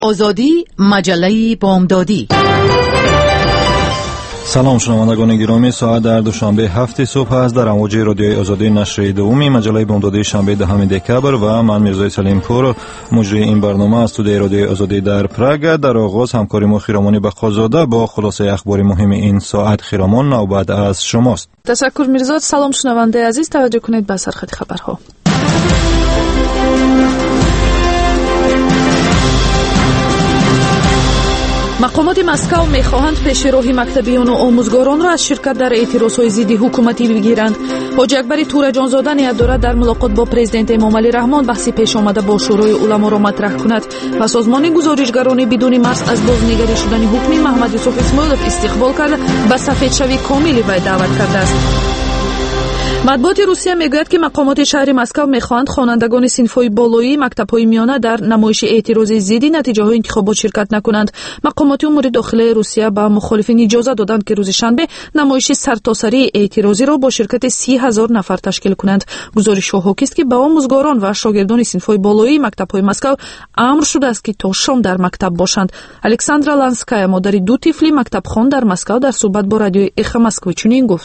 آزادی، مجله بامدادی. سلام شنوندگان گرامی، ساعت در دوشنبه 7 صبح است. در امواج رادیوی آزادی نشر دومی مجله بامدادی شنبه 10 دکبر و من میرزای سلیم پور مجری این برنامه از استودیوی رادیوی آزادی در پراگ. در آغاز همکاری ما خیرامانی بخازاده با خلاصه اخبار مهم این ساعت. خیرامان، نوبت از شماست. تشکر میرزا. سلام شنونده عزیز، توجه کنید به سرخط خبرها. مقامات مسکو می‌خواهند پیش روی مکتبیان و آموزگاران را از شرکت در اعتراض‌های ضد حکومتی بگیرند. حاجی اکبر تورجانزاده نیت دارد در ملاقات با پرزیدنت امام علی رحمان بحثی پیش آمده با شورای علما را مطرح کند و سازمان گزارشگران بدون مرز از بازنگری شدن حکم محمد یوسف اسماعیلوف استقبال کرده به سفیدشوی کاملی وی دعوت کرده است. مطبوعات روسیه میگوید که مقامات شهر مسکو میخواهند خوانندگان صنف‌های بالایی مکتب‌های میانه در نمایش اعتراضی ضد نتیجه‌های انتخابات شرکت نکنند. مقامات امور داخلی روسیه به مخالفین اجازه دادند که روز شنبه نمایش سرتاسری اعتراضی را با شرکت 30,000 نفر تشکیل کنند. گزارش‌ها حاکی است که به آموزگاران و شاگردان صنف‌های بالایی مکتب‌های مسکو امر شده است که تا شام در مکتب باشند. الکساندرا لانسکایا، مادر دو طفل مکتبخوان در مسکو، در صحبت با رادیوی اخ مسکو چنین گفت: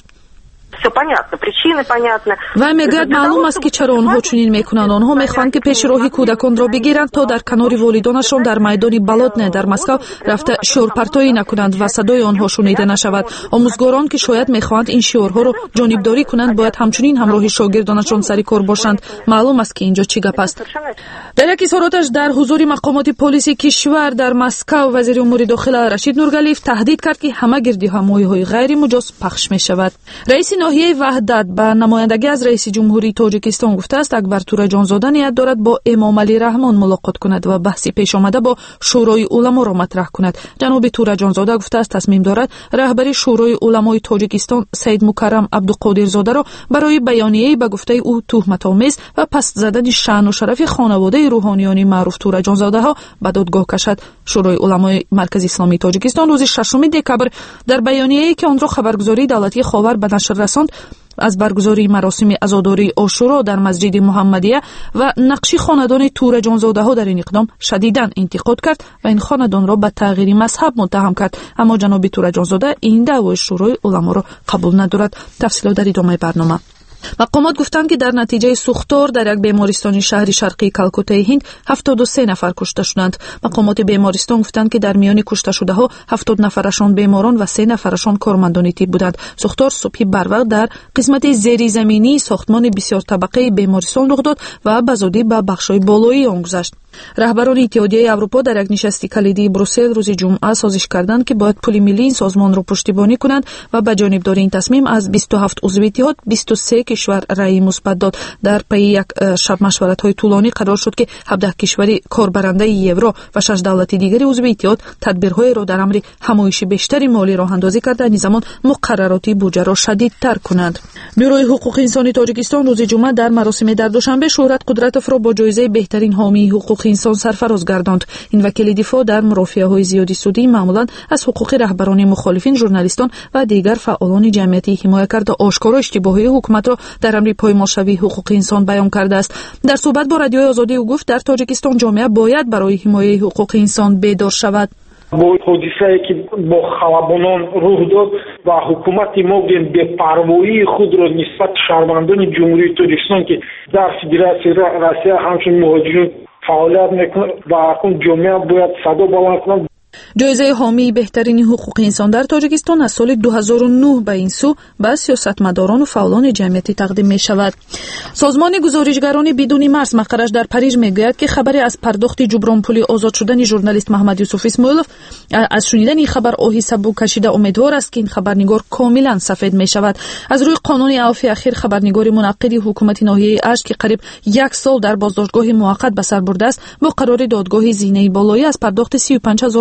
و میگوید معلوم است که چرا آنها چنین میکنند. آنها میخواهند که پیش روی کودکان را بگیرند تا در کنار والدانشان در میدان بلاتنه در مسکو رفته شورپرتایی نکنند و صدای آنها شنیده نشود. آموزگاران که شاید میخواهند این شعارها را جانبداری کنند باید همچنین همراه شاگردانشان سر کار باشند. معلوم است که اینجا چی گپ است. در یک اظهاراتش در حضور مقامات پلیس کشور در مسکو، وزیر امور داخله رشید نورگلیف تهدید کرد که همه گردی همایهای غیر مجاز پخش می شود. رئیس ناحیه وحدت با نمایندگی از رئیس جمهوری تاجیکستان گفته است اکبر تورجانزاده نیت دارد با امام علی رحمان ملاقات کند و بحثی پیش آمده با شورای علما را مطرح کند. جناب تورجانزاده گفته است تصمیم دارد رهبری شورای علمای تاجیکستان سید مکرم عبدالقادرزاده را برای بیانیه‌ای به گفته او تهمت‌آمیز و پست زدن شأن و شرف خانواده روحانیان معروف تورجانزاده ها به دادگاه کشد. شورای علمای مرکز اسلامی تاجیکستان روز 6 دکبر در بیانیه‌ای که آن را خبرگزاری دولتی خاور به نشر رساند از برگزاری مراسم عزاداری عاشورا در مسجد محمدیه و نقشی خاندان تورجانزاده ها در این اقدام شدیداً انتقاد کرد و این خاندان را به تغییر مذهب متهم کرد. اما جناب تورجانزاده این دعوای شورای علما را قبول ندارد. تفصیلات در ادامه برنامه. مقامات گفتند که در نتیجه سوختار در یک بیمارستان شهر شرقی کلکته هند 73 نفر کشته شدند. مقامات بیمارستان گفتند که در میان کشته شده ها 70 نفرشان بیماران و 3 نفرشان کارمندان طب بودند. سوختار صبح بروقت در قسمت زیری زمینی ساختمان بسیار طبقه بیمارستان رخ داد و به زودی به بخش‌های بالایی آن گذشت. رهبران اتحادیه اروپا در یک نشست کلیدی بروسل روز جمعه سازش کردند که باید پول ملی این سازمان را پشتیبانی کنند و به جانبداری این تصمیم از 27 عضو اتحاد 23 کشور رأی مثبت داد. در پی یک شب مشورت‌های طولانی قرار شد که 17 کشوری کاربرنده یورو و 6 دولت دیگری عضو اتحاد تدبیرهای را در امر همایش بیشتری مالی راه اندازی کرده این زمان مقرراتی بودجه را شدیدتر کنند. بروی حقوق انسانی تاجیکستان روز جمعه در مراسم در دوشنبه شهرت قدرتوف را با جایزه بهترین حامی حقوق انسان سرفراز گرداند. این وکیل دفاع در مرافعه‌های زیادی سودی معمولاً از حقوق رهبران مخالفین، ژورنالیستان و دیگر فعالان جمعیتی حمایت کرده آشکارا اشتباهی حکومت را در امر پایمالشوی حقوق انسان بیان کرده است. در صحبت با رادیوی آزادی او گفت در تاجیکستان جامعه باید برای حمایت حقوق انسان بیدار شود. با حادثه‌ای که با خلبانان رخ داد و حکومت ما بی‌پروایی خود را نسبت شهروندان جمهوری تاجیکستان که در فدراسیون روسیه همچون مهاجرین فعالیت میکنند و اون جامعه باید صدا بلند کنند. جایزه حامی بهترین حقوق انسان در تاجیکستان از سال 2009 به این سو به سیاستمداران و فعالان جمعیتی تقدیم می شود. سازمان گزارشگران بدون مرز مقرش در پاریژ میگوید که خبری از پرداخت جبران پولی آزاد شدن ژورنالیست محمد یوسف اسماعیلوف از شنیدن این خبر آهی سبو کشیده امیدوار است که این خبرنگار کاملا سفید می شود. از روی قانون عفو اخیر خبرنگار منعقد حکومت ناحیه اشت که قریب 1 سال در بازداشتگاه موقت به سر برده است با قرار دادگاه زینه بالایی از پرداخت 35,000 سوم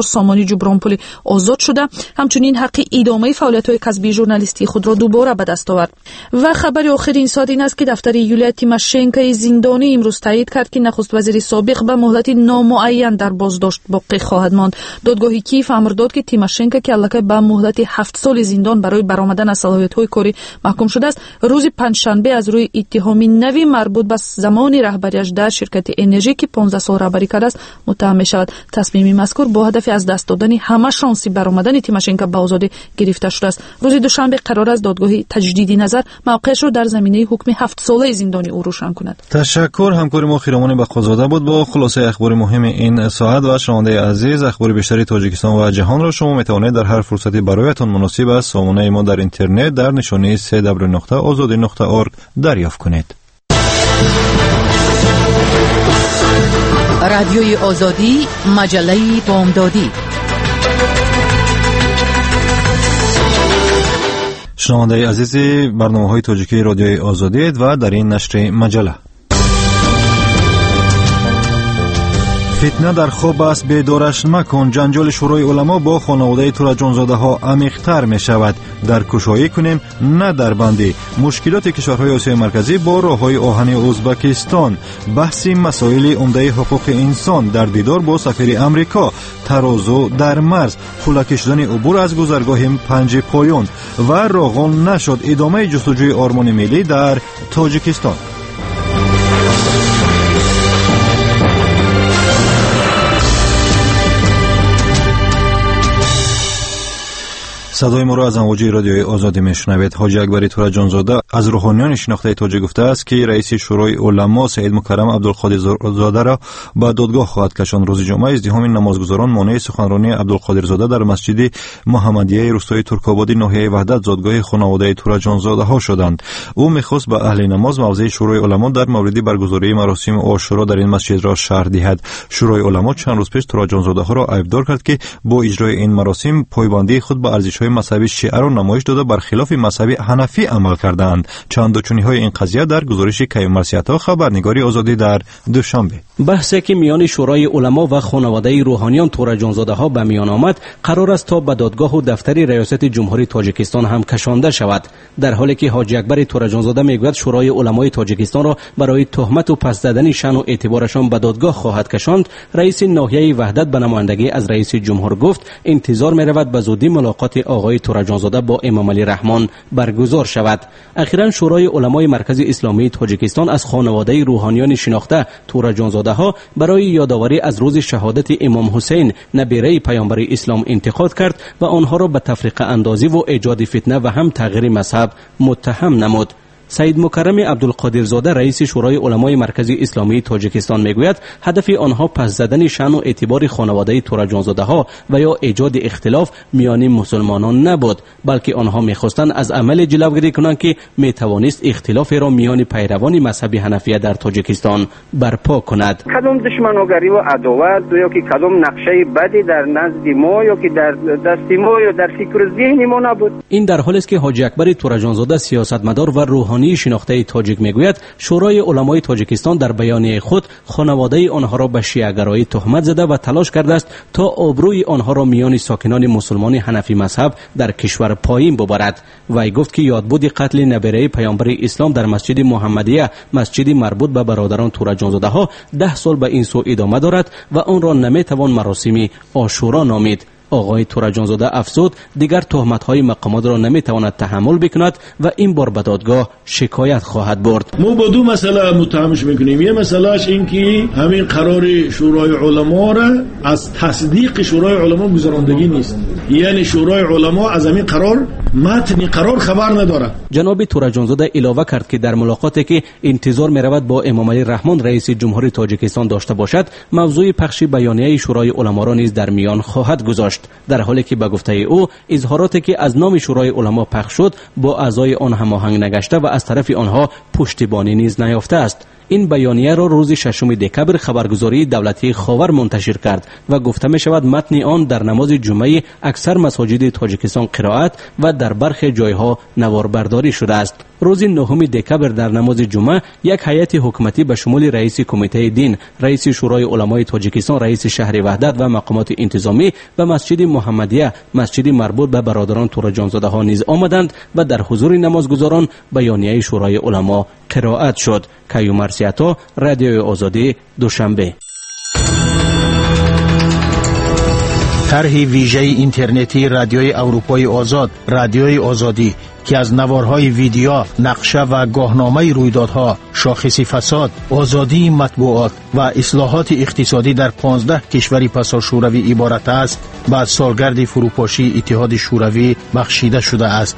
ҳамчунин ҷубронпулӣ озод шуда, ҳамчунин ҳаққи идомаи фаъолиятҳои касбии журналистии худро дубора ба даст овард. ва хабари охири ин соат ин аст ки дафтари Юлия Тимошенкои зиндонӣ имрӯз таъид кард ки нахуствазири собиқ ба муҳлати номуайян дар боздошт боқӣ хоҳад монд. додгоҳи Киев амр дод ки Тимошенко ки аллакай ба муҳлати 7 соли зиндон барои баромадан аз салоҳиятҳои корӣ маҳкум шудааст, рӯзи панҷшанбе аз рӯи иттиҳоми нави марбут ба замони раҳбариаш дар ширкати энержӣ ки 15 сол раҳбарӣ кардааст муттаҳам мешавад. тасмими мазкур бо ҳадафи аз даст додани ҳама шонси баромадани Тимошенко ба озодӣ гирифта шудааст. рӯзи душанбе қарор аст додгоҳи таҷдиди назар мавқеашро дар заминаи ҳукми 7 солаи зиндони ӯ рӯшан кунад. ташаккур. ҳамкори мо Хиромони Бақозода буд бо хулосаи ахбори муҳими ин соат. ва шунавандаи азиз, ахбори бештари Тоҷикистон ва ҷаҳонро шумо метавонед дар ҳар фурсати бароятон муносиб аз сомонаи мо дар интернет дар нишони www.azadi.org дарёфт кунед. رادیوی آزادی مجله بامدادی. شنونده‌ی عزیزی، برنامه‌های توجیکی رادیوی آزادی و در این نشر مجله. فتنه در خواب است، بیدارش مکن. جنجال شورای علما با خانواده تورجانزاده ها عمیق‌تر می شود. در کشایی کنیم نه در بندی. مشکلات کشورهای آسیای مرکزی با راههای آهنی ازبکستان. بحث مسائل عمده حقوق انسان در دیدار با سفیر امریکا. ترازو در مرز. خلاکی شدن عبور از گذرگاه 5 پایان و راغان نشد. ادامه جستجوی آرمان ملی در تاجیکستان. صدای ما را از امواج رادیوی آزادی میشنوید. حاجی اکبری تورجانزاده از روحانیان شناخته تاجیک گفته است که رئیس شورای علما سید مکرم عبدالقادر زاده را به دادگاه خواهد کشاند. روز جمعه ازدحام نمازگزاران مانع سخنرانی عبدالقادر زاده در مسجد محمدیه روستای ترک‌آبادی ناحیه وحدت زادگاه خانواده تورجانزاده ها شدند. او می‌خواست به اهل نماز موضع شورای علما در مورد برگزاری مراسم عاشورا در این مسجد را شرح دهد. شورای علما چند روز پیش تورجانزاده ها را عیبدار کرد که با اجرای این مراسم پایبندی خود به ارزش‌های مذهبی شیعه را نمایش داده برخلاف مذهب حنفی عمل کردند. چند دچونی‌های این قضیه در گزارش کیوم مرسیتا خبرنگاری آزادی در دوشنبه. بحثی که میان شورای علما و خانواده روحانیان تورجانزاده ها به میان آمد قرار است تا به دادگاه و دفتر ریاست جمهوری تاجیکستان هم کشانده شود. در حالی که حاجی اکبر تورجانزاده میگوید شورای علمای تاجیکستان را برای تهمت و پس زدن شأن و اعتبارشان به دادگاه خواهد کشاند، رئیس ناحیه وحدت به نمایندگی از رئیس جمهور گفت انتظار می‌رود به زودی ملاقات آقای تورجانزاده با امام علی رحمان برگزار شود. اخیراً شورای علمای مرکز اسلامی تاجیکستان از خانواده روحانیان شناخته تورجانزاده ها برای یادآوری از روز شهادت امام حسین نبیره پیامبر اسلام انتقاد کرد و آنها را به تفریقه اندازی و ایجاد فتنه و هم تغییر مذهب متهم نمود. سید مکرم عبدالقادر زاده رئیس شورای علمای مرکز اسلامی تاجیکستان میگوید هدف آنها پس زدن شأن و اعتبار خانواده تورجانزاده ها و یا ایجاد اختلاف میان مسلمانان نبود، بلکه آنها میخواستند از عمل جلوگیری کنند که میتوانست اختلاف را میان پیروان مذهب حنفیه در تاجیکستان برپا کند. کدام دشمنوگری و عداوت یا که کدام نقشه بدی در نزد ما یا که در دست ما یا در فکر ذهن ما نبود. این در حالی است که حاجی اکبر تورجانزاده سیاستمدار و روحانی شناخته تاجیک میگوید شورای علمای تاجیکستان در بیانیه خود خانواده آنها را به شیعه‌گرایی تهمت زده و تلاش کرده است تا آبروی آنها را میان ساکنان مسلمان حنفی مذهب در کشور پایین ببرد. وی گفت که یادبود قتل نبیره پیامبر اسلام در مسجد محمدیه، مسجدی مربوط به برادران تورجانزاده ها 10 سال به این سو ادامه دارد و آن را نمیتوان مراسم عاشورا نامید. آقای تورجانزاده افزود دیگر تهمت‌های مقامات را نمی‌تواند تحمل بکند و این بار به دادگاه شکایت خواهد برد. ما با دو مسئله متهمش می‌کنیم. یک مسئلهش این که همین قرار شورای علما را از تصدیق شورای علما گذراندگی نیست. یعنی شورای علما از همین قرار متن قرار خبر ندارد. جناب تورجانزاده علاوه کرد که در ملاقاتی که انتظار می‌رود با امام علی رحمان رئیس جمهوری تاجیکستان داشته باشد، موضوع پخش بیانیه شورای علما را نیز در میان خواهد گذاشت. در حالی که به گفته او اظهاراتی که از نام شورای علما پخش شد با اعضای آن هماهنگ نگشته و از طرف آنها پشتیبانی نیز نیافته است. این بیانیه را روز 6 دکبر خبرگزاری دولتی خاور منتشر کرد و گفته می شود متن آن در نماز جمعه اکثر مساجد تاجیکستان قرائت و در برخی جایها نواربرداری شده است. روز 9 دکبر در نماز جمعه یک هیئت حکومتی به شمول رئیس کمیته دین، رئیس شورای علمای تاجیکستان، رئیس شهر وحدت و مقامات انتظامی و مسجد محمدیه، مسجد مربوط به برادران تورجانزاده ها نیز آمدند و در حضور نمازگزاران بیانیه شورای علما قرائت شد. کیومر سیاتا، رادیوی آزادی، دوشنبه. طرح ویژه اینترنتی رادیوی اروپای آزاد، رادیوی آزادی، که از نوارهای ویدیو، نقشه و گاهنامه رویدادها، شاخص فساد، آزادی مطبوعات و اصلاحات اقتصادی در 15 کشور پسا شوروی عبارت است، بعد سالگرد فروپاشی اتحاد شوروی بخشیده شده است.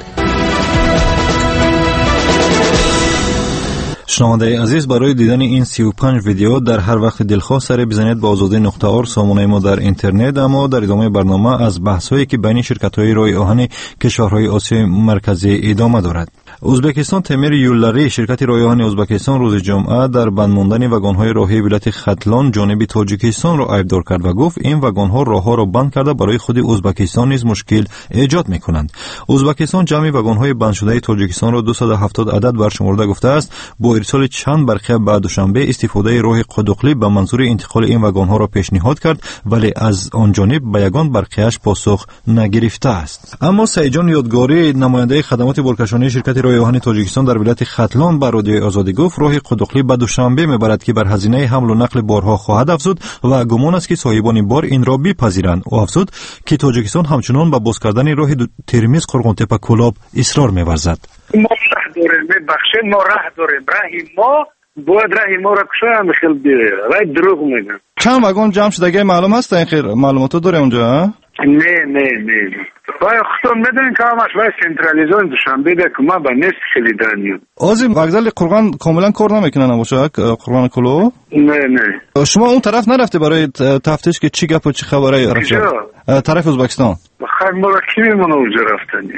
شنونده عزیز، برای دیدن این 35 ویدیو در هر وقت دلخواه سر بزنید به azadi.org سامانه ما در اینترنت. اما در ادامه برنامه از بحث‌هایی که بین شرکت‌های راه آهن کشورهای آسیای مرکزی ادامه دارد. ازبکستان تمیر یولاری، شرکت راه آهن ازبکستان روز جمعه در بند ماندن واگن‌های راهی ولایت ختلان جانب تاجیکستان را ایبدار کرد و گفت این واگن‌ها راه‌ها را بند کرده برای خود ازبکستان نیز مشکل ایجاد می‌کنند. ازبکستان جمعی واگن‌های بند شده تاجیکستان را 270 عدد برشمرده گفته است. با ارسال چند برخه بعد دوشنبه استفاده راه قدقلی به منظور انتقال این واگن‌ها را پیشنهاد کرد، ولی از آن جانب به یگان برخه‌اش پاسخ نگرفته است. اما سعیدجان یادگاری، نماینده خدمات بارکشانی شرکت راه آهن تاجیکستان در ولایت ختلان بر رادیوی آزادی گفت راه قدقلی به دوشنبه میبرد که بر هزینه حمل و نقل بارها خواهد افزود و گمان است که صاحبان بار این را بپذیرند. او افزود که تاجیکستان همچنان به باز کردن راه ترمیز قرغنتپه کلاب اصرار می‌ورزد. ما راه داریم، میبخشیم، ما راه داریم، راهی ما باید راهی ما را کشان خیلی راه دروغ میگن. چند واگن جمع شده معلوم هست؟ این خیر معلوماتو داره اونجا؟ نه باید خودم میدونین که همش باید سنترالیزون دوشنبه ده که ما با نست خیلی دانیم. آزی وگزل قرغن کاملا کار نمیکنه نباشه قرغن کلو؟ نه شما اون طرف نرفته برای تفتیش که چی گپ و چی خبره رفته؟ طرف ازبکستان بخیر ما را کی میمونه اونجا رفتنی؟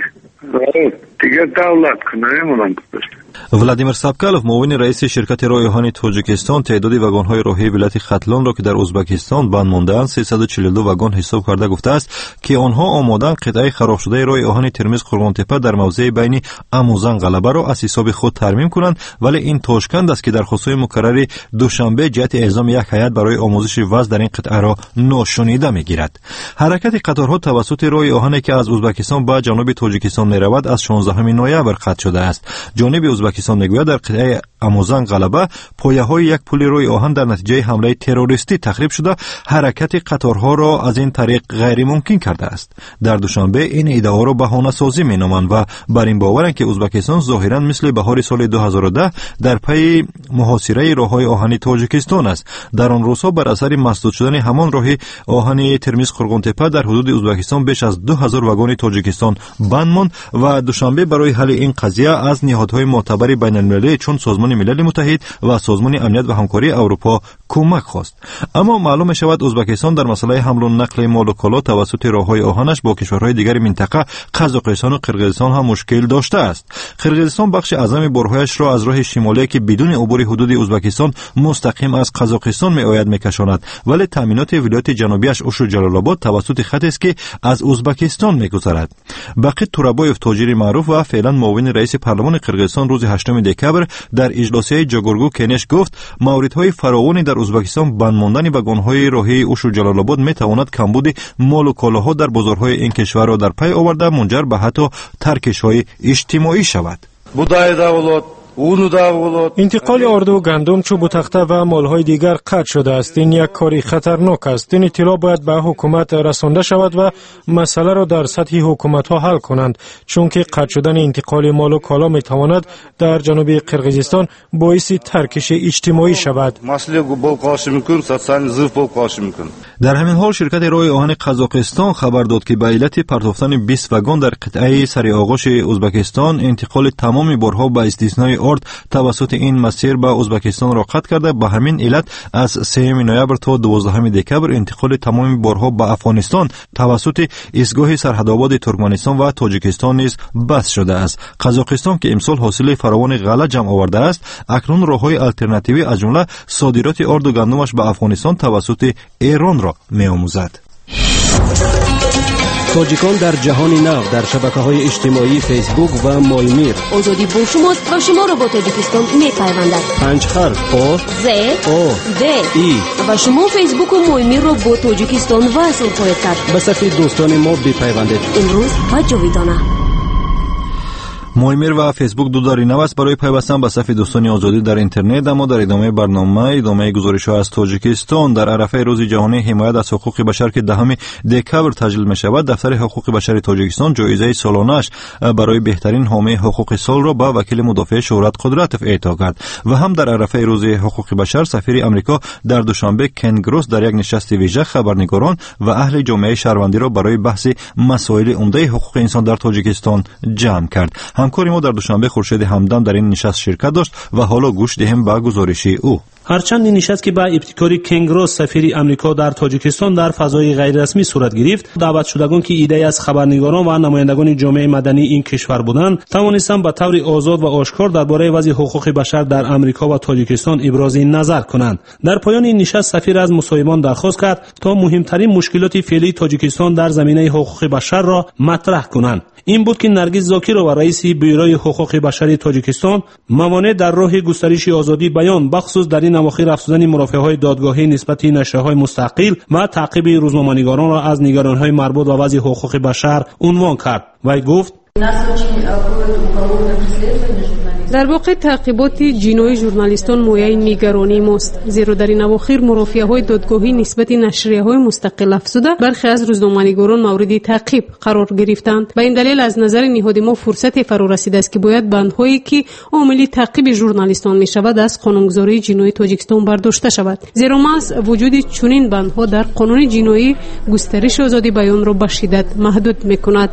دیگه دولت کنه میمونم بپشت. ولادیمیر سابکالوف، معاون رئیس شرکت راه آهن تاجیکستان، تعداد واگن‌های راهی ولایت ختلان را که در ازبکستان بند مانده‌اند 342 واگن حساب کرده گفته است که آنها آماده‌اند قطعه خراب شده راه آهن ترمیز قرغنتپه در موضع بین اموزان غلبه را از حساب خود ترمیم کنند، ولی این تاشکند است که درخواست‌های مکرر دوشنبه جهت اعزام یک هیئت برای آموزش وضع در این قطعه را ناشنیده می‌گیرد. حرکت قطارها توسط راه آهن که از ازبکستان به جنوب تاجیکستان می‌رود از 16 نوامبر قطع شده است. جانب ازبکستان میگوید در قطعه اموزان غلبه پایه‌های یک پل راه آهن در نتیجه حمله تروریستی تخریب شده، حرکت قطارها را از این طریق غیر ممکن کرده است. در دوشنبه این ادعا را بهانه سازی مینامند و بر این باورند که ازبکستان ظاهرا مثل بهار سال 2010 در پی محاصره راه‌های آهنی تاجیکستان است. در آن روزها بر اثر مسدود شدن همان راه آهن ترمیز قرغنتپه در حدود ازبکستان بیش از 2000 واگن تاجیکستان بند ماند و دوشنبه برای حل این قضیه از نهادهای معتبر بین المللی چون سازمان ملل متحد و سازمان امنیت و همکاری اروپا کمک خواست. اما معلوم می شود ازبکستان در مسئله حمل و نقل مال و کالا توسط راههای آهنش با کشورهای دیگر منطقه قزاقستان و قرقیزستان هم مشکل داشته است. قرقیزستان بخش اعظم بارهایش را از راه شمالی که بدون عبور حدود ازبکستان مستقیم از قزاقستان می آید میکشاند، ولی تامینات ولایت جنوبیش اوش و جلال آباد توسط خطی است که از ازبکستان میگذرد. بقی تورابایف، تاجر معروف و فعلا معاون رئیس پارلمان قرقیزستان، روز 8 دکبر در اجلاسی جاگورگو کنش گفت موردهای فراوانی در ازبکستان بند ماندن واگن‌های راهی اوش و جلال آباد میتواند کمبود مال و کالاها در بازارهای این کشور را در پی آورده منجر به حتی ترکش‌های اجتماعی شود. انتقال آردو و گندم، چوب و تخته و مالهای دیگر قطع شده است. این یک کاری خطرناک است. این اطلاع باید به حکومت رسانده شود و مسئله را در سطح حکومت ها حل کنند، چون که قطع شدن انتقال مال و کالا می تواند در جنوب قرقیزستان باعث ترکش اجتماعی شود. در همین حال شرکت راه آهن قزاقستان خبر داد که به علت پرتافتن 20 واگن در قطعه سری آغوش ازبکستان انتقال تمام بارها با استثنای ارد توسط این مسیر به ازبکستان را قطع کرده. به همین علت از 3 نوامبر تا 12 دکبر انتقال تمام بارها به افغانستان توسط ایستگاه سرحدآباد ترکمنستان و تاجیکستان نیز بس شده است. قزاقستان که امسال حاصل فراوان غله جمع آورده است، اکنون راههای الटरनेटिوی از جمله صادرات ارد و گندمش به افغانستان توسط ایران را می‌آموزد. تاجیکان در جهان نو در شبکه‌های اجتماعی فیسبوک و مولمیر. آزادی با شماست و شما را با تاجیکستان می‌پیوندد. 5 حرف او ز او د ای و شما فیسبوک و مولمیر را با تاجیکستان وصل خواهید کرد. به صفحه دوستان ما بپیوندید. امروز و جاویدانه. مولمیر و فیسبوک دو داری نو است برای پیوستن به صفحه دوستان آزادی در اینترنت. اما در ادامه گزارش‌ها از تاجیکستان در عرفه روز جهانی حمایت از حقوق بشر که 10 دکبر تجلیل می‌شود، دفتر حقوق بشر تاجیکستان جایزه سالانه‌اش برای بهترین حامی حقوق سال را به وکیل مدافع شهرت قدرتوف اعطا کرد. و هم در عرفه روز حقوق بشر سفیر امریکا در دوشنبه کن گروس در یک نشست ویژه خبرنگاران و اهل جامعه شهروندی را برای بحث مسائل عمده حقوق انسان در تاجیکستان جمع کرد. همکاری ما در دوشنبه خورشید همدم در این نشست شرکت داشت و حالا گوش دهیم به گزارش او. هرچند این نشست که با ابتکار کن گروس سفیر امریکا در تاجیکستان در فضای غیر رسمی صورت گرفت، دعوت شدگان که ایده از خبرنگاران و نمایندگان جامعه مدنی این کشور بودند، توانستند به طور آزاد و آشکار درباره وضع حقوق بشر در امریکا و تاجیکستان ابراز نظر کنند. در پایان این نشست سفیر از مصاحبان درخواست کرد تا مهمترین مشکلات فعلی تاجیکستان در زمینه حقوق بشر را مطرح کنند. این بود که نرگس زاکرova رئیس بیروی حقوق بشری تاجیکستان موانع در راه گسترش آزادی بیان بخصوص در این اواخر افزودن مرافعه‌های دادگاهی نسبت نشریه‌های مستقل و تعقیب روزنامه‌نگاران را از نگرانی‌های مربوط به وضع حقوق بشر عنوان کرد. وی گفت در واقع تعقیبات جنایی ژورنالیستان مایه نگرانی ماست، زیرا در این اواخر مرافعه‌های دادگاهی نسبت نشریه‌های مستقل افزوده برخی از روزنامه‌نگاران مورد تعقیب قرار گرفتند. به این دلیل از نظر نهاد ما فرصت فرا رسیده است که باید بندهایی که عامل تعقیب ژورنالیستان می‌شود از قانونگذاری جنایی تاجیکستان برداشته شود، زیرا محض وجود چنین بندها در قانون جنایی گسترش آزادی بیان را به شدت محدود می‌کند.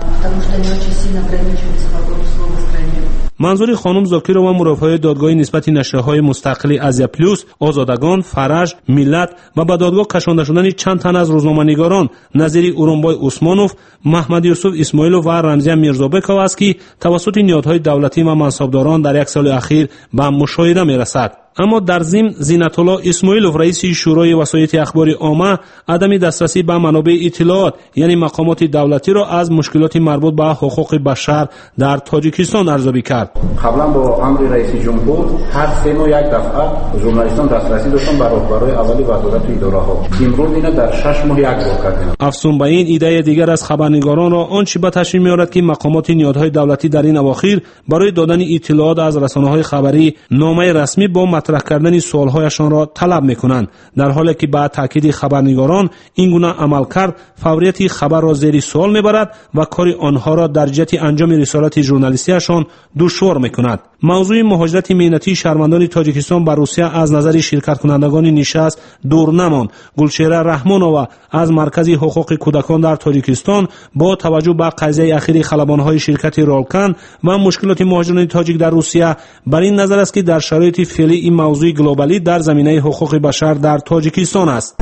منظور خانم زاکرova مرافعه دادگاهی نسبت نشریه‌های مستقل آزیا پلوس، آزادگان، فرج، ملت و به دادگاه کشانده شدن چند تن از روزنامه‌نگاران نظیر اورونبای عثمانوف، محمد یوسف اسماعیلوف و رمزی میرزابکوف است که توسط نهادهای دولتی و منصبداران در یک سال اخیر به مشاهده می‌رسد. اما در ضمن زینت الله اسماعیلوف رئیس شورای وسایط اخبار عامه عدم دسترسی به منابع اطلاعات یعنی مقامات دولتی را از مشکلات مربوط به حقوق بشر در تاجیکستان ارزیابی کرد. قبلا با امر رئیس جمهور هر 3 ماه یک دفعه ژورنالیستان دسترسی داشتن به راهبرای اولی وزارت و اداره‌ها. امروز اینا در 6 ماه یک بار کردن. افزون به این ایده دیگر از خبرنگاران را آنچه به تشریح می‌آورد که مقامات نهادهای دولتی در این اواخر برای دادن اطلاعات از رسانه‌های خبری نامه رسمی با مطرح کردن سوالهایشان را طلب میکنند، در حالی که با تاکید خبرنگاران این گونه عمل کرد فوریت خبر را زیر سوال میبرد و کار آنها را در جهت انجام رسالت ژورنالیستیشان دشوار میکند. موضوع مهاجرت مهنتی شهروندان تاجیکستان به روسیه از نظر شرکت کنندگان نشست دور نماند. گلشهره رحمانова از مرکز حقوق کودکان در تاجیکستان با توجه به قضیه اخیر خلبان‌های شرکت رالکن و مشکلات مهاجران تاجیک در روسیه بر این نظر است که در شرایط فعلی این موضوع گلوبالی در زمینه حقوق بشر در تاجیکستان است.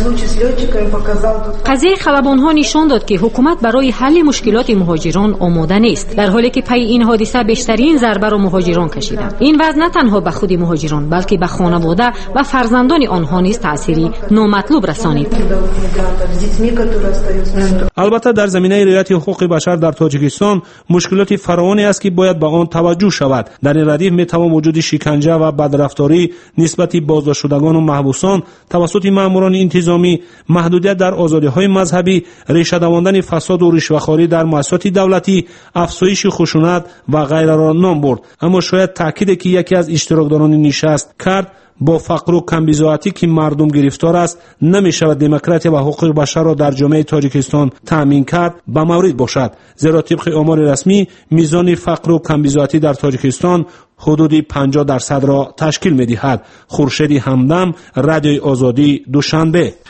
قضیه خلبان‌ها نشان داد که حکومت برای حل مشکلات مهاجران آماده نیست، در حالی که پی این حادثه بیشترین ضربه را مهاجران کشیدند. این وضع نه تنها به خود مهاجران بلکه به خانواده و فرزندان آنها نیز تأثیری نامطلوب رسانید. البته در زمینه رعایت حقوق بشر در تاجیکستان مشکلات فراوانی است که باید به آن توجه شود. در این ردیف میتوان وجود شکنجه و بدرفتاری نسبت بازداشت شدگان و محبوسان توسط ماموران انتظامی، محدودیت در آزادی‌های مذهبی، ریشه دواندن فساد و رشوه‌خواری در مؤسسات دولتی، افزایش خشونت و غیره را نام برد. اما شاید تاکید که یکی از اشتراکداران نشست کرد با فقر و کمبیزاتی که مردم گرفتار است نمی شود دموکراسی و حقوق بشر را در جامعه تاجیکستان تامین کرد به مورد باشد، زیرا طبق آمار رسمی میزان فقر و کمبیزاتی در تاجیکستان حدود 50% را تشکیل می دهد. خورشید همدم، رادیوی آزادی، دوشنبه.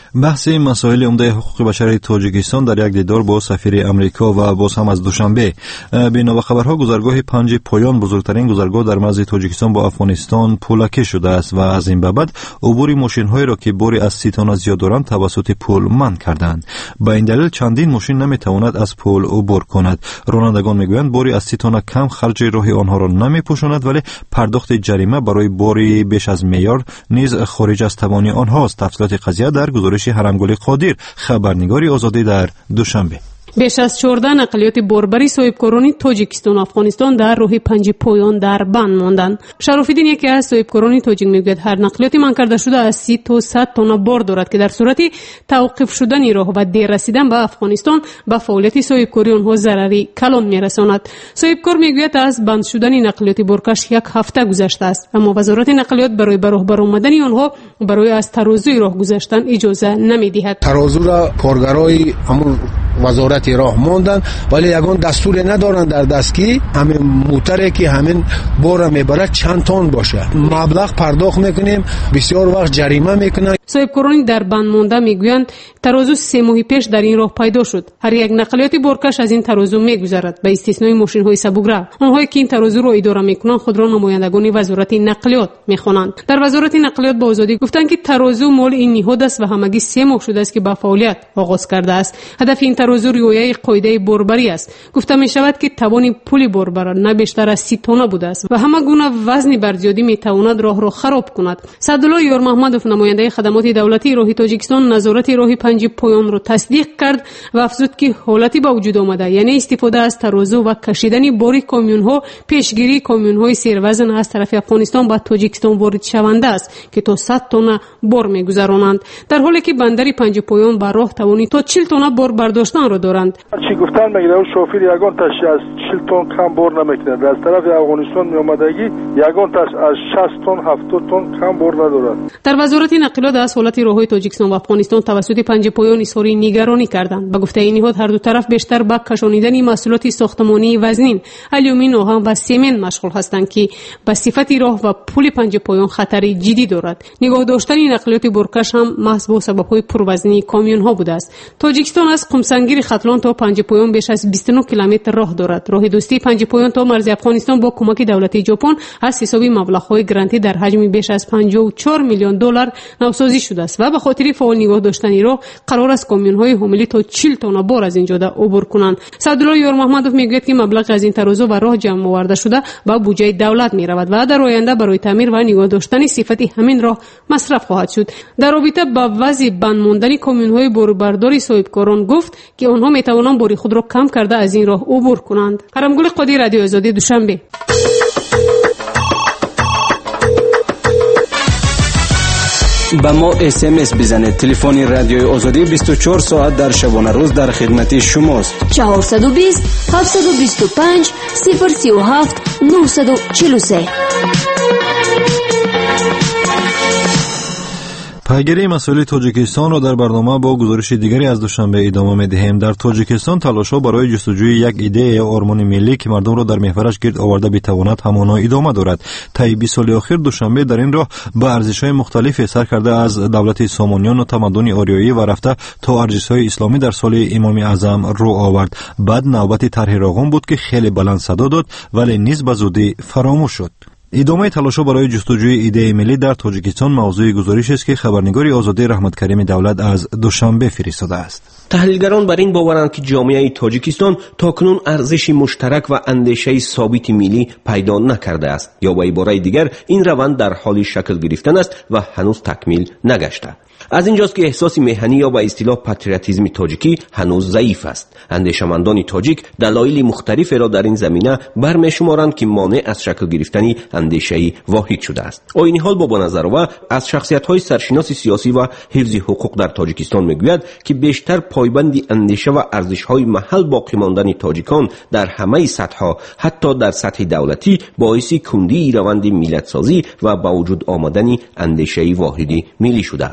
بحث مسائل عمده حقوق بشر تاجیکستان در یک دیدار با سفیر امریکا و باز هم از دوشنبه. بنا خبرها گذرگاه 5 پایان بزرگترین گذرگاه در مرز تاجیکستان با افغانستان پولکه شده است و از این بابت عبور ماشین‌های را که باری از 30 تن زیاد دارند توسط پل منع کردند. با این دلیل چندین ماشین نمیتواند از پل عبور کند. رانندگان میگویند باری از 30 تن کم خرج راه آنها را نمیپوشاند، ولی پرداخت جریمه برای باری بیش از معیار نیز خارج از توانی آنهاست. تفصیلات قضیه در گزارش حرمگل قادر، خبرنگاری آزادی در دوشنبه. بیش از 14 نقلیات باربری صاحبکاران تاجیکستان و افغانستان در راه 5 پایان در بند ماندند. شراف‌الدین یکی از صاحبکاران تاجیک میگوید هر نقلیات منع کرده شده از 30 تا 100 تن بار دارد که در صورت توقف شدن راه و دیر رسیدن به افغانستان به فعالیت صاحبکاری آنها ضرری کلان میرساند. صاحبکار میگوید از بند شدن نقلیات بارکش 1 هفته گذشته است، اما وزارت نقلیات برای به راه برآمدن آنها برای از ترازوی راه گذشتن اجازه نمیدهد. ترازو را کارگرای همون وزارت راه ماندن، ولی یگان دستور ندارن در دست که همین موتره که همین بار میبره چند تن باشه. مبلغ پرداخت میکنیم، بسیار وقت جریمه میکنن. صاحبکاران در بند مانده میگویند ترازو 3 ماه پیش در این راه پیدا شد. هر یک نقلیات بارکش از این ترازو میگذرد به استثنای ماشین های سبک‌رو. آنهایی که این ترازو را اداره میکنند خود را نمایندگان وزارت نقلیات میخوانند. در وزارت نقلیات با آزادی گفتند که ترازو مال این نهاد است و همگی 3 ماه شده است که به فعالیت آغاز کرده است. هدف این ترازو رعایت قاعده باربری است. گفته می شود که توان پل باربر نه بیشتر از 30 تن بوده است و همه گونه وزن برزیادی می تواند راه را خراب کند. سعدالله یار محمدوف نماینده خدمات دولتی راه تاجیکستان نظارت راه 5 پایان را تصدیق کرد و افزود که حالتی به وجود آمده، یعنی استفاده از ترازو و کشیدن بار کامیون ها پیشگیری کامیون های سیروزن از طرف افغانستان به تاجیکستان وارد شونده است که تا 100 تن بار میگذرانند، در حالی که بندر 5 پایان بر راه توانی تا 40 تن بار برداشتن را دارند. چی گفتن میگه اون شوفر یگان تاش از 40 تن کم بار نمیکنه، از طرف افغانستان می اومدگی یگان تاش از 60 تن 70 تن کم بار ندارد. در وزارت نقلیات از حالت راههای تاجیکستان و افغانستان توسط 5 پایان اظهار نگرانی کردند. به گفته این نهاد هر دو طرف بیشتر به کشانیدن محصولات ساختمانی وزنین، آلومین، آهن و سمنت مشغول هستند که به صفت راه و پل 5 پایان خطر جدی دارد. نگاه داشتن نقلیات بارکش هم محض با سبب‌های پروزنی کامیون ها بوده است. تاجیکستان از قمسنگیر ختلان تا 5 پایان بیش از 29 کیلومتر راه دارد. راه دوستی 5 پایان تا مرز افغانستان با کمک دولت ژاپن از حساب مبلغ‌های گرانتی در حجم بیش از 54 میلیون دلار نوسازی شده است و به خاطر فعال نگاه داشتن راه قرار است کامیون‌های حامل تا 40 تن بار از اینجا عبور کنند. سعدالله یار محمدوف میگوید که مبلغ از این ترازو و راه جمع آورده شده به بودجه دولت میرود و در آینده برای تعمیر و نگاه داشتن صفت همین راه مصرف خواهد شد. در رابطه با وضع بند ماندن کامیون‌های باربرداری صاحبکاران گفت که آنها میتوانند باری خود را کم کرده از این راه عبور کنند. حرمگل قادر، رادیو آزادی، دوشنبه. با ما SMS بزنید. تلفن رادیو آزادی 24 ساعت در شبانه روز در خدمت شماست. 420 725 037 943. پیگیری مسائل تاجیکستان را در برنامه با گزارش دیگری از دوشنبه ادامه می‌دهیم. در تاجیکستان تلاش‌ها برای جستجوی یک ایده یا آرمان ملی که مردم را در محورش گرد آورده بتواند همانا ادامه دارد. طی 20 سال اخیر دوشنبه در این راه به ارزش‌های مختلفی سر کرده، از دولت سامانیان و تمدن آریایی و رفته تا ارزش‌های اسلامی در سال امام اعظم رو آورد. بعد نوبت طرح راغون بود که خیلی بلند صدا داد ولی نیز به زودی فراموش شد. ادامه تلاش‌ها برای جستجوی ایده ملی در تاجیکستان موضوع گزارشی است که خبرنگاری آزادی رحمت کریم دولت از دوشنبه فرستاده است. تحلیلگران بر این باورند که جامعه تاجیکستان تاکنون ارزش مشترک و اندیشه ثابت ملی پیدا نکرده است، یا به عبارت دیگر این روند در حال شکل گرفتن است و هنوز تکمیل نگشته. از اینجاست که احساس میهنی یا به اصطلاح پاتریوتیسم تاجیکی هنوز ضعیف است. اندیشمندان تاجیک دلایل مختلفی را در این زمینه برمی‌شمارند که مانع از شکل گرفتن اندیشه واحد شده است. آیین حال با نظر و از شخصیت‌های سرشناس سیاسی و حفظ حقوق در تاجیکستان میگوید که بیشتر پایبند اندیشه و ارزش‌های محل باقی ماندن تاجیکان در همه سطح‌ها، حتی در سطح دولتی، باعث کندی روند ملت‌سازی و با وجود آمدن اندیشه واحدی ملی شده است. او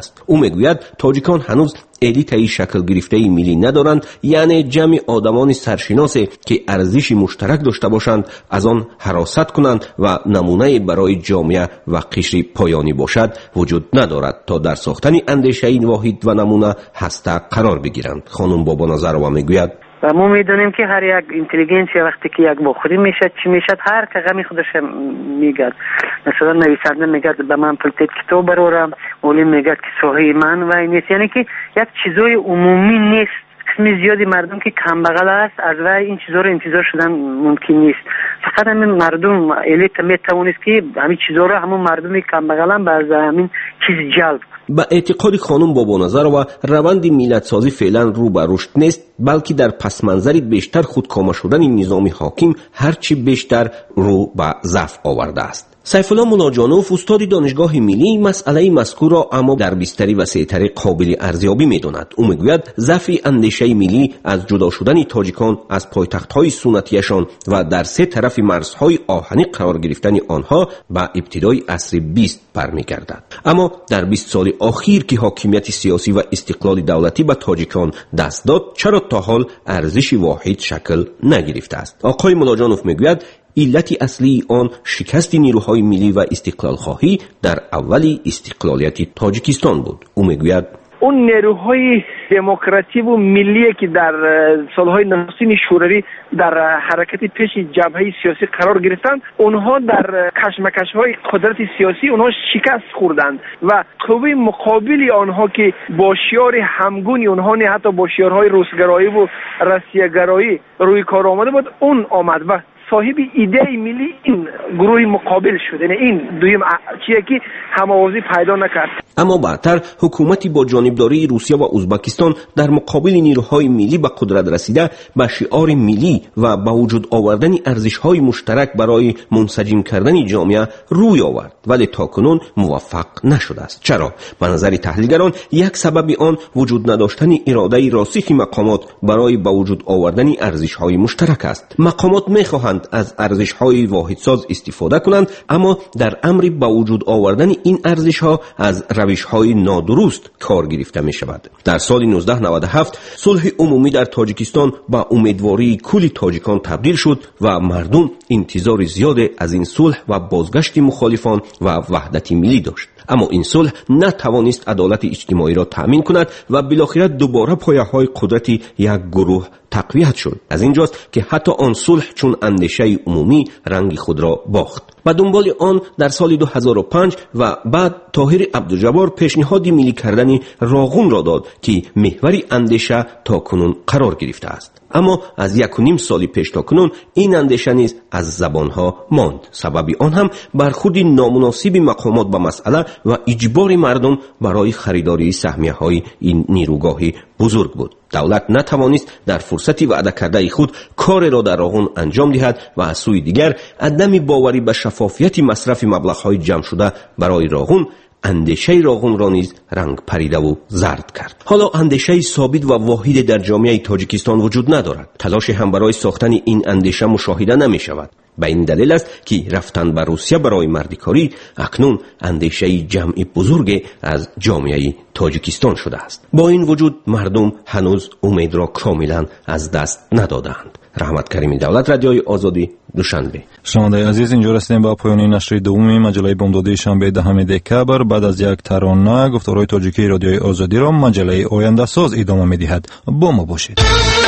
میگوید تاجیکان هنوز الیت شکل گرفته ملی ندارند، یعنی جمع آدمان سرشناس که ارزش مشترک داشته باشند از آن حراست کنند و نمونه برای جامعه و قشر پایانی باشد وجود ندارد تا در ساختن اندیشه واحد و نمونه هسته قرار بگیرند. خانم بابا نظرова میگوید و ما میدونیم که هر یک اینتلیجنسی وقتی که یک بخوری میشد چی میشد، هر که غمی خودش میگد. مثلا نویسنده میگد به من پلتیت کتاب برورم، اولی میگد که سوهی من و این نیست، یعنی که یک چیزای عمومی نیست. قسمی زیادی مردم که کم بغل است از وای این چیزا رو انتظار شدن ممکن نیست. فقط همین مردم الیت میتوانست که همین چیزا رو همون مردمی کم بغل هم باز همین چیز جلب. با اعتقاد خانم بابا نظرова روند ملت سازی فعلا رو به رشد نیست، بلکه در پس منظری بیشتر خودکامه شدن نظام حاکم هرچی بیشتر رو به ضعف آورده است. سیف الله ملاجانوف استاد دانشگاه ملی مسئله مذکور را اما در بستری وسیع‌تر قابل ارزیابی می‌داند. او میگوید ضعف اندیشه ملی از جدا شدن تاجیکان از پایتخت‌های سنتیشان و در سه طرف مرزهای آهنی قرار گرفتن آنها به ابتدای عصر 20 برمیگردد. اما در 20 سال اخیر که حاکمیت سیاسی و استقلال دولتی به تاجیکان دست داد، چرا تا حال ارزش واحد شکل نگرفته است؟ آقای ملاجانوف میگوید علت اصلی آن شکست نیروهای ملی و استقلال خواهی در اولی استقلالیت تاجیکستان بود. او میگوید اون نیروهای دموکراتی و ملی که در سالهای نخستین شوروی در حرکت پیش جبهه سیاسی قرار گرفتند، اونها در کشمکش‌های قدرت سیاسی اونها شکست خوردند و قوه مقابل آنها که با شعار همگونی اونها نه حتی با شعارهای روسگرایی و روسیه‌گرایی روی کار آمده بود، اون آمد و صاحب ایده ملی این گروه مقابل شد. یعنی این دویم چیه که هماوازی پیدا نکرد. اما بعدتر حکومتی با جانبداری روسیه و ازبکستان در مقابل نیروهای ملی به قدرت رسیده به شعار ملی و با وجود آوردن ارزش‌های مشترک برای منسجم کردن جامعه روی آورد، ولی تاکنون موفق نشده است. چرا؟ به نظر تحلیلگران یک سبب آن وجود نداشتن اراده راسخ مقامات برای با وجود آوردن ارزش‌های مشترک است. مقامات می‌خواهند از ارزش‌های واحدساز استفاده کنند، اما در امر با وجود آوردن این ارزش‌ها از روش‌های نادرست کار گرفته می‌شود. در سال 1997 صلح عمومی در تاجیکستان با امیدواری کل تاجیکان تبدیل شد و مردم انتظار زیاد از این صلح و بازگشت مخالفان و وحدت ملی داشت. اما این صلح نتوانست عدالت اجتماعی را تأمین کند و بالاخره دوباره پایه‌های قدرت یک گروه تقویت شد. از اینجاست که حتی آن صلح چون اندیشه عمومی رنگ خود را باخت. و دنبال آن در سال 2005 و بعد طاهر عبدالجبار پیشنهاد ملی کردن راغون را داد که محور اندیشه تا کنون قرار گرفته است. اما از 1.5 سال پیش تا کنون این اندیشه نیز از زبانها ماند. سبب آن هم برخورد نامناسب مقامات با مسئله و اجبار مردم برای خریداری سهمیه‌های این نیروگاه بزرگ بود. دولت نتوانست در فرصت وعده کرده خود کار را در راغون انجام دهد و از سوی دیگر عدم باوری به شفافیت مصرف مبلغ‌های جمع شده برای راغون اندیشه راغون را نیز رنگ پریده و زرد کرد. حالا اندیشه ثابت و واحد در جامعه تاجیکستان وجود ندارد. تلاش هم برای ساختن این اندیشه مشاهده نمی شود. به این دلیل است که رفتن به روسیه برای مردکاری اکنون اندیشه جمع بزرگ از جامعه تاجیکستان شده است. با این وجود مردم هنوز امید را کاملا از دست ندادند. رحمت کریمی، دولت رادیوی آزادی، دوشنبه. شنوندگان عزیز، اینجا رسیدیم به پایان نشر دوم مجله بامدادی شنبه 10 دکبر. بعد از یک ترانه گفتارهای تاجیکی رادیوی آزادی را مجله آینده ساز ادامه می‌دهد. با ما باشید.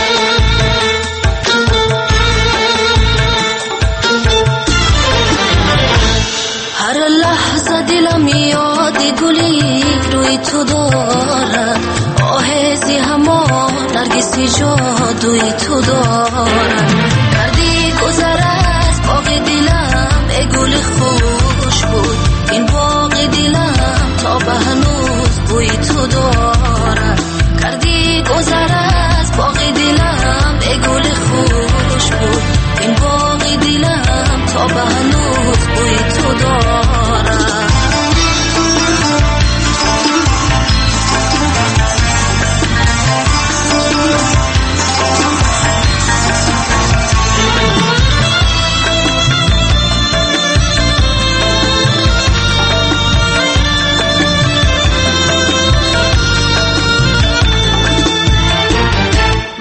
هر لحظه دلم یاد گلی روی تو دارد، آهزی همان نرگسی جادوی تو دارد. کردی گذر از باغ دلم ای گل خوش بود، این باغ دلم تا به هنوز بوی تو دارد. کردی گذر از باغ دلم ای گل خوش بود، این باغ دلم تا به هنوز بوی تو دارد.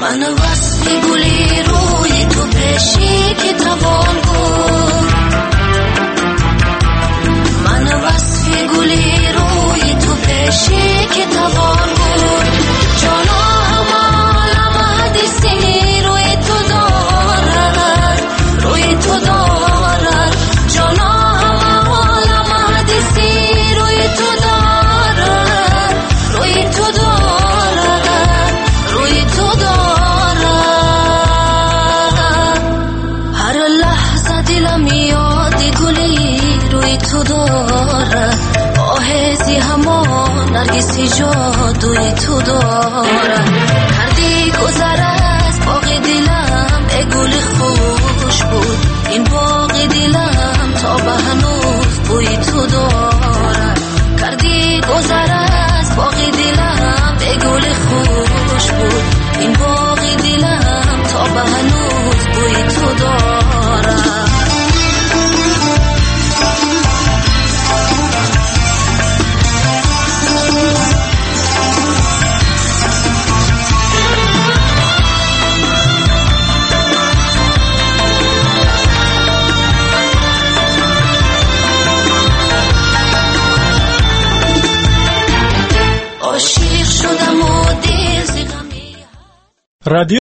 من وصف گلی روی تو پیشی که توان بود من وصف گلی روی تو پیشی که توان بود جانا همالم حدیثی روی تو دارد روی تو دارد جانا همالم حدیثی روی تو دارد روی تو دارد روی تو دارد هر لحظه دلم یاد گلی روی تو دارد آهزی همان نرگسی جادوی تو دارد کردی گذر از باغ دلم ای گل خوش بود این باغ دلم تا به هنوز بوی تو دارد کردی گذر از باغ دلم ای گل خوش بود این باغ دلم تا به هنوز بوی تو دارد عاشق شدم و دل زغمی رادیو